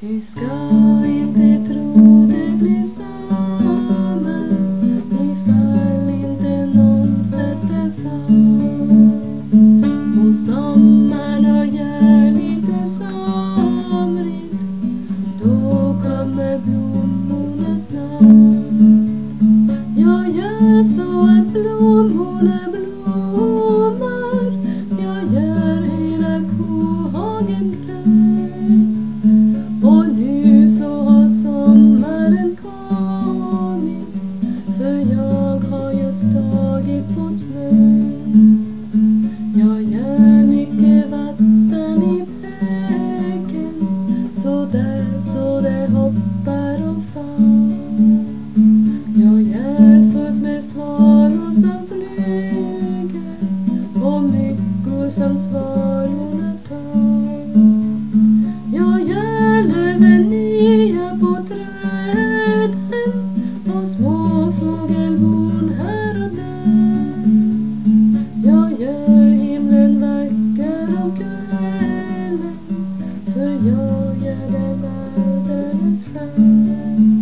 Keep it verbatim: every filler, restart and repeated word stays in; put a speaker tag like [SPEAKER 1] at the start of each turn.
[SPEAKER 1] Du ska inte tro det blir sommar ifall inte någon sätter fart. Och sommaren har gör lite somrigt, då kommer blommorna snart. Jag gör så att blommorna blommar, jag gör hela kohagen grön. Och nu så har sommaren kommit, för jag har just tagit bort snön. Jag gör mycket vatten i bäcken, så där så det hoppar och far. Jag gör fullt med svalor som flyger och myggor som svalorna tar. Jag gör löven nya på träden och små fågelbon här och där. Jag gör himlen vacker om kvällen, för jag gör den alldeles själv.